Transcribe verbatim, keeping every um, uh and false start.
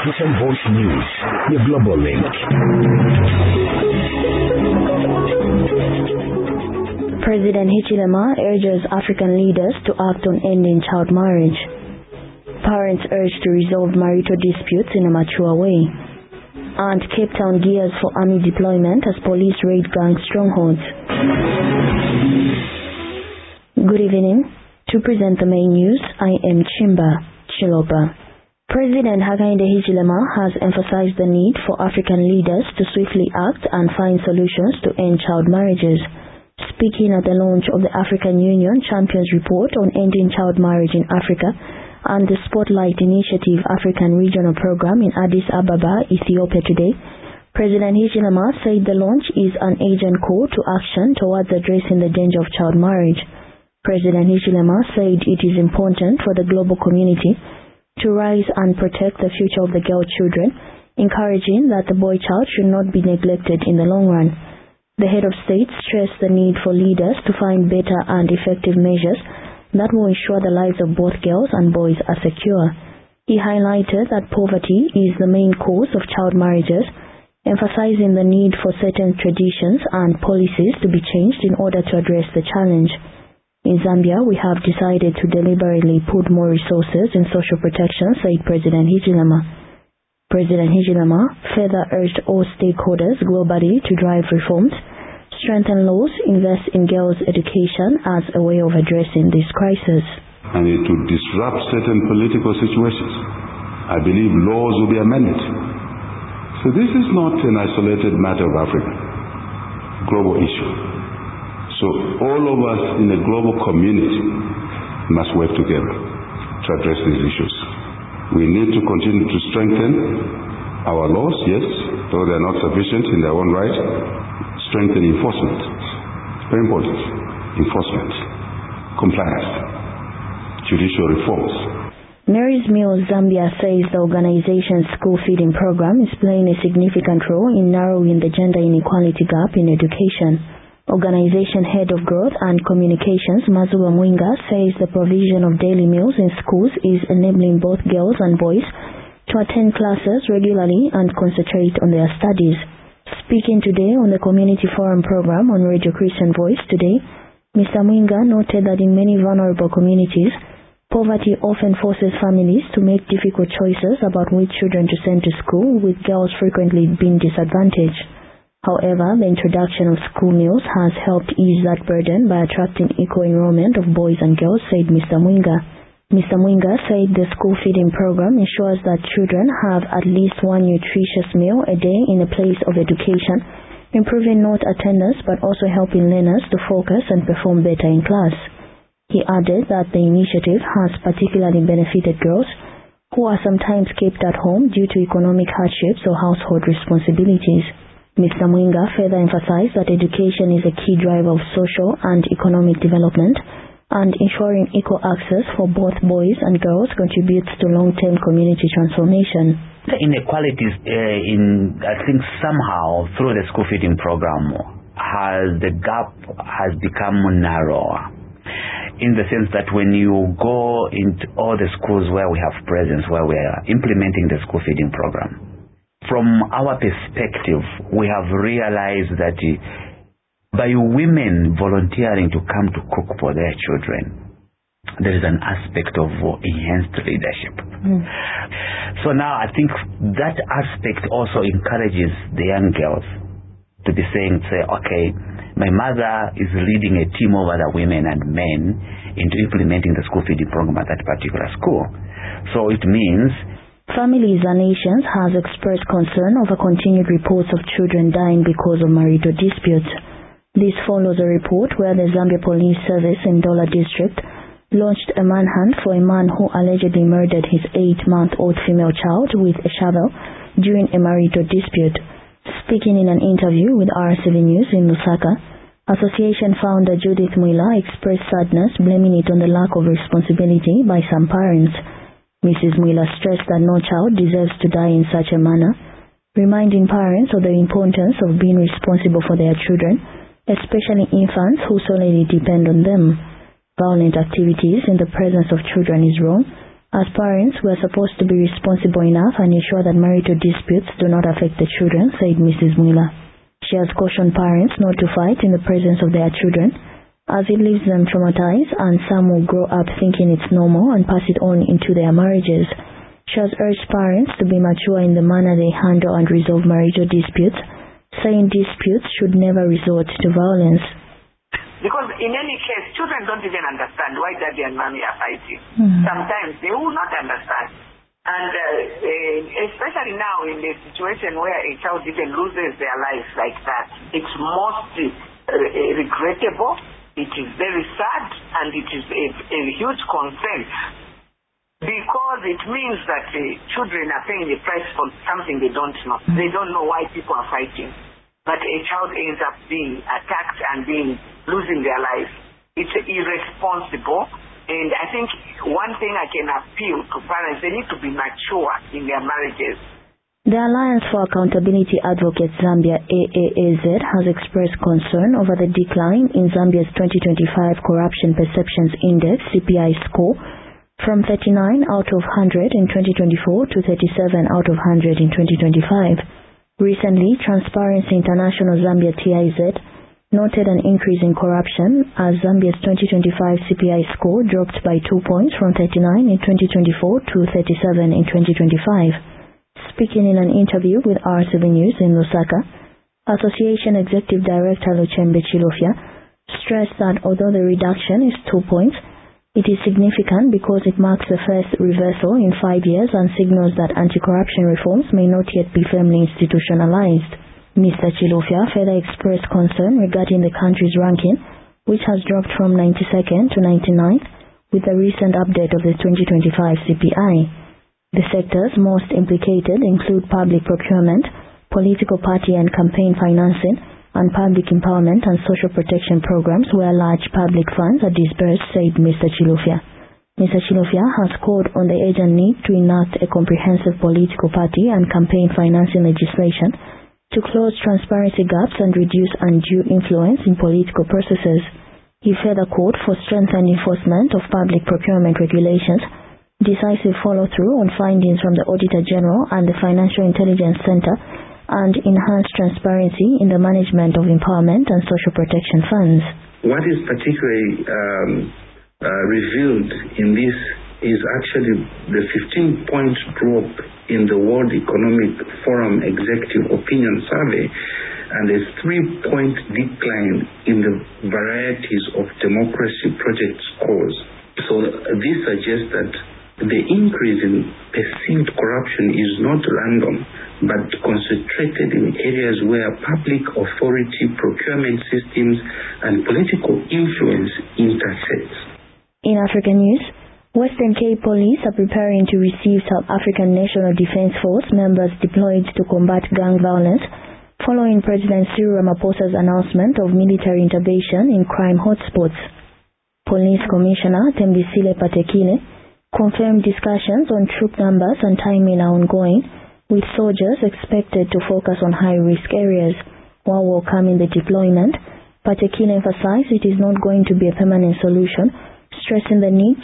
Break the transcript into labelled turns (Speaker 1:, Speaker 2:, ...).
Speaker 1: Christian Voice News, the Global Link.
Speaker 2: President Hichilema urges African leaders to act on ending child marriage. Parents urge to resolve marital disputes in a mature way. And Cape Town gears for army deployment as police raid gang strongholds. Good evening. To present the main news, I am Chimba Chiloba. President Hakainde Hichilema has emphasized the need for African leaders to swiftly act and find solutions to end child marriages. Speaking at the launch of the African Union Champions Report on Ending Child Marriage in Africa and the Spotlight Initiative African Regional Program in Addis Ababa, Ethiopia today, President Hichilema said the launch is an agent call to action towards addressing the danger of child marriage. President Hichilema said it is important for the global community to rise and protect the future of the girl children, encouraging that the boy child should not be neglected in the long run. The head of state stressed the need for leaders to find better and effective measures that will ensure the lives of both girls and boys are secure. He highlighted that poverty is the main cause of child marriages, emphasizing the need for certain traditions and policies to be changed in order to address the challenge. In Zambia, we have decided to deliberately put more resources in social protection, said President Hichilema. President Hichilema further urged all stakeholders globally to drive reforms, strengthen laws, invest in girls' education as a way of addressing this crisis.
Speaker 3: And to disrupt certain political situations, I believe laws will be amended. So this is not an isolated matter of Africa, global issue. So all of us in the global community must work together to address these issues. We need to continue to strengthen our laws, yes, though they are not sufficient in their own right. Strengthen enforcement. Very important. Enforcement. Compliance. Judicial reforms.
Speaker 2: Mary's Meal Zambia says the organization's school feeding program is playing a significant role in narrowing the gender inequality gap in education. Organization Head of Growth and Communications, Mazuwa Mwinga, says the provision of daily meals in schools is enabling both girls and boys to attend classes regularly and concentrate on their studies. Speaking today on the Community Forum program on Radio Christian Voice today, Mister Mwinga noted that in many vulnerable communities, poverty often forces families to make difficult choices about which children to send to school, with girls frequently being disadvantaged. However, the introduction of school meals has helped ease that burden by attracting equal enrollment of boys and girls, said Mister Mwinga. Mister Mwinga said the school feeding program ensures that children have at least one nutritious meal a day in a place of education, improving not attendance but also helping learners to focus and perform better in class. He added that the initiative has particularly benefited girls who are sometimes kept at home due to economic hardships or household responsibilities. Mister Mwinga further emphasized that education is a key driver of social and economic development, and ensuring equal access for both boys and girls contributes to long-term community transformation.
Speaker 4: The inequalities uh, in, I think somehow through the school feeding program, has the gap has become narrower. In the sense that when you go into all the schools where we have presence, where we are implementing the school feeding program, from our perspective, we have realized that by women volunteering to come to cook for their children, there is an aspect of enhanced leadership. Mm. So now I think that aspect also encourages the young girls to be saying, say, okay, my mother is leading a team of other women and men into implementing the school feeding program at that particular school. So it means
Speaker 2: Families and Nations has expressed concern over continued reports of children dying because of marital disputes. This follows a report where the Zambia Police Service in Dola District launched a manhunt for a man who allegedly murdered his eight-month-old female child with a shovel during a marital dispute. Speaking in an interview with R C V News in Lusaka, Association founder Judith Mwila expressed sadness, blaming it on the lack of responsibility by some parents. Missus Mwila stressed that no child deserves to die in such a manner, reminding parents of the importance of being responsible for their children, especially infants who solely depend on them. Violent activities in the presence of children is wrong, As parents, we are supposed to be responsible enough and ensure that marital disputes do not affect the children, said Missus Mwila. She has cautioned parents not to fight in the presence of their children, as it leaves them traumatized and some will grow up thinking it's normal and pass it on into their marriages. She has urged parents to be mature in the manner they handle and resolve marital disputes, saying disputes should never resort to violence.
Speaker 5: Because in any case, children don't even understand why daddy and mommy are fighting.
Speaker 2: Mm-hmm.
Speaker 5: Sometimes they will not understand. And uh, uh, especially now in the situation where a child even loses their life like that, it's most uh, regrettable, it is very sad, and it is a, a huge concern. Because it means that uh, children are paying the price for something they don't know. Mm-hmm. They don't know why people are fighting. But a child ends up being attacked and being losing their life. It's irresponsible. And I think one thing I can appeal to parents, they need to be mature in their marriages.
Speaker 2: The Alliance for Accountability Advocates Zambia, A A A Z, has expressed concern over the decline in Zambia's twenty twenty-five Corruption Perceptions Index C P I score from thirty-nine out of one hundred in twenty twenty-four to thirty-seven out of one hundred in twenty twenty-five. Recently, Transparency International Zambia T I Z noted an increase in corruption as Zambia's twenty twenty-five C P I score dropped by two points from thirty-nine in twenty twenty-four to thirty-seven in twenty twenty-five. Speaking in an interview with R seven News in Lusaka, Association Executive Director Luchembe Chilofya stressed that although the reduction is two points, it is significant because it marks the first reversal in five years and signals that anti-corruption reforms may not yet be firmly institutionalized. Mister Chilofya further expressed concern regarding the country's ranking, which has dropped from ninety-second to ninety-ninth with the recent update of the twenty twenty-five C P I. The sectors most implicated include public procurement, political party and campaign financing, and public empowerment and social protection programs where large public funds are disbursed, said Mister Chilofya. Mister Chilofya has called on the urgent need to enact a comprehensive political party and campaign financing legislation to close transparency gaps and reduce undue influence in political processes. He further called for strengthened enforcement of public procurement regulations, decisive follow-through on findings from the Auditor General and the Financial Intelligence Center, and enhanced transparency in the management of empowerment and social protection funds.
Speaker 6: What is particularly um, uh, revealed in this is actually the fifteen point drop in the World Economic Forum Executive Opinion Survey and a three point decline in the varieties of democracy project scores. So this suggests that the increase in perceived corruption is not random, but concentrated in areas where public authority, procurement systems, and political influence intersect.
Speaker 2: In African news, Western Cape Police are preparing to receive South African National Defence Force members deployed to combat gang violence, following President Cyril Ramaphosa's announcement of military intervention in crime hotspots. Police Commissioner Tembisile Patekile confirmed discussions on troop numbers and timing are ongoing, with soldiers expected to focus on high-risk areas. While welcoming the deployment, Patekile emphasized it is not going to be a permanent solution, stressing the need